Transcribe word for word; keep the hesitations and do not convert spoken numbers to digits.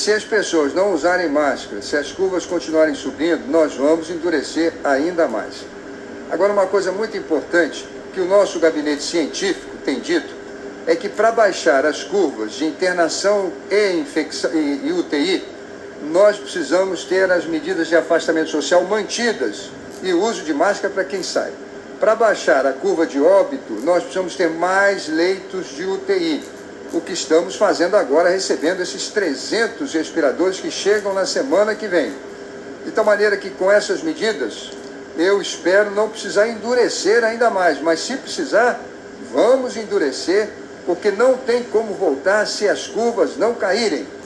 se as pessoas não usarem máscara, se as curvas continuarem subindo, nós vamos endurecer ainda mais. Agora, uma coisa muito importante que o nosso gabinete científico tem dito é que para baixar as curvas de internação e, infecção, e, e U T I, nós precisamos ter as medidas de afastamento social mantidas e o uso de máscara para quem sai. Para baixar a curva de óbito, nós precisamos ter mais leitos de U T I, o que estamos fazendo agora, recebendo esses trezentos respiradores que chegam na semana que vem. De tal maneira que com essas medidas, eu espero não precisar endurecer ainda mais, mas se precisar, vamos endurecer, porque não tem como voltar se as curvas não caírem.